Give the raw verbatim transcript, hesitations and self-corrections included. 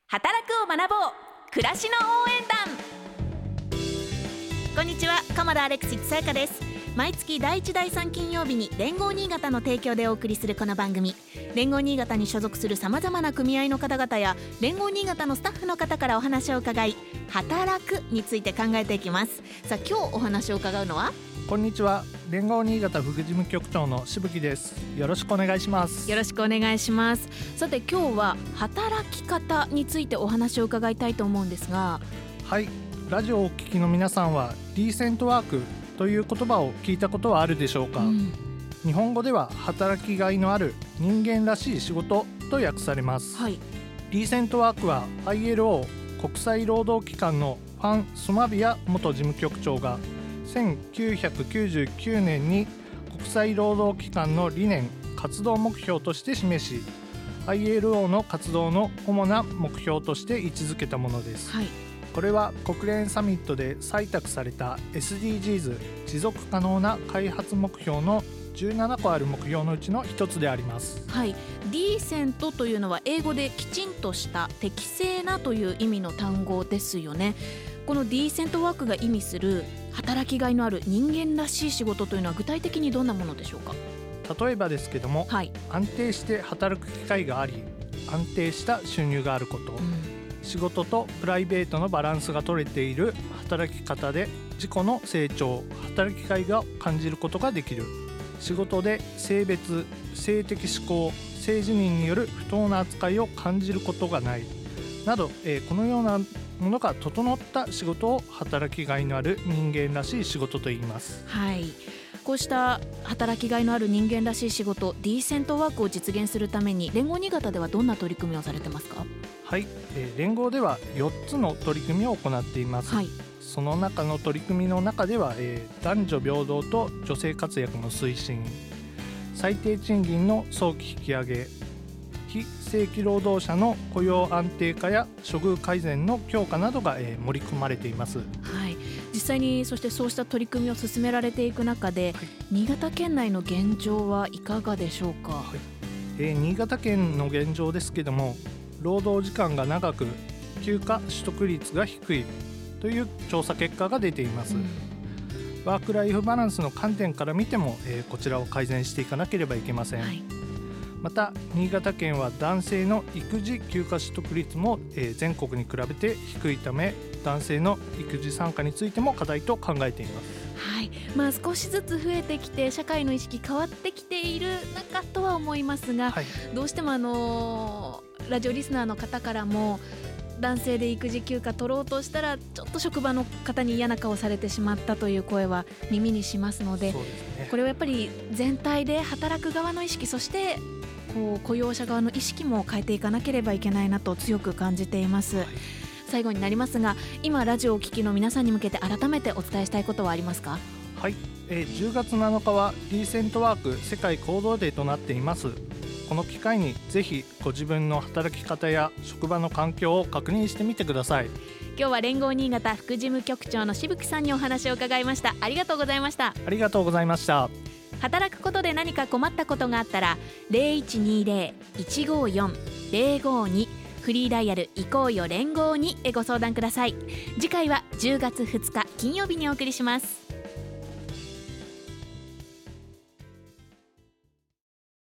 働くを学ぼう暮らしの応援団。こんにちは、鎌田アレクシックさやかです。毎月だいいちだいさん金曜日に連合新潟の提供でお送りするこの番組、連合新潟に所属するさまざまな組合の方々や連合新潟のスタッフの方からお話を伺い、働くについて考えていきます。さあ、今日お話を伺うのは、 こんにちは、連合新潟副事務局長のしぶきです。よろしくお願いします。 よろしくお願いします。さて、今日は働き方についてお話を伺いたいと思うんですが、 はい、ラジオをお聞きの皆さんはディーセントワークという言葉を聞いたことはあるでしょうか。うん、日本語では働きがいのある人間らしい仕事と訳されます。はい、ディーセントワークは アイエルオー 国際労働機関のファン・スマビア元事務局長がせんきゅうひゃくきゅうじゅうきゅうねんに国際労働機関の理念・活動目標として示し、 アイエルオー の活動の主な目標として位置づけたものです。はい、これは国連サミットで採択された エスディージーズ 持続可能な開発目標のじゅうななこある目標のうちの一つであります。 はい、ディーセントというのは英語できちんとした適正なという意味の単語ですよね。このディーセントワークが意味する働きがいのある人間らしい仕事というのは具体的にどんなものでしょうか。 例えばですけども、はい、安定して働く機会があり、安定した収入があること、うん、仕事とプライベートのバランスが取れている働き方で自己の成長、働きがいを感じることができる、仕事で性別、性的指向、性自認による不当な扱いを感じることがないなど、えー、このようなものが整った仕事を働きがいのある人間らしい仕事と言います。はい、 こうした働きがいのある人間らしい仕事、ディーセントワークを実現するために連合新潟ではどんな取り組みをされてますか。 はい、えー、連合ではよっつの取り組みを行っています。はい、その中の取り組みの中では、えー、男女平等と女性活躍の推進、最低賃金の早期引き上げ、非正規労働者の雇用安定化や処遇改善の強化などが、えー、盛り込まれています。 はい、実際にそしてそうした取り組みを進められていく中で、はい、新潟県内の現状はいかがでしょうか。はい、 えー、新潟県の現状ですけども、労働時間が長く休暇取得率が低いという調査結果が出ています。うん、ワークライフバランスの観点から見ても、えー、こちらを改善していかなければいけません。はい、また新潟県は男性の育児休暇取得率も、えー、全国に比べて低いため、男性の育児参加についても課題と考えています。 はい、まあ、少しずつ増えてきて社会の意識変わってきている中とは思いますが、はい、どうしてもあのー、ラジオリスナーの方からも男性で育児休暇取ろうとしたらちょっと職場の方に嫌な顔されてしまったという声は耳にしますので、そうですね、これはやっぱり全体で働く側の意識、そしてこう雇用者側の意識も変えていかなければいけないなと強く感じています。はい、最後になりますが、今ラジオをお聞きの皆さんに向けて改めてお伝えしたいことはありますか。 はい、えー、じゅうがつなのかはディーセントワーク世界行動デーとなっています。この機会にぜひご自分の働き方や職場の環境を確認してみてください。 今日は連合新潟副事務局長のしぶきさんにお話を伺いました。ありがとうございました。 ありがとうございました。 働くことで何か困ったことがあったら ゼロいちにゼロ いちごよん ゼロごに フリーダイヤル行こうよ連合にへご相談ください。次回はじゅうがつふつか金曜日にお送りします。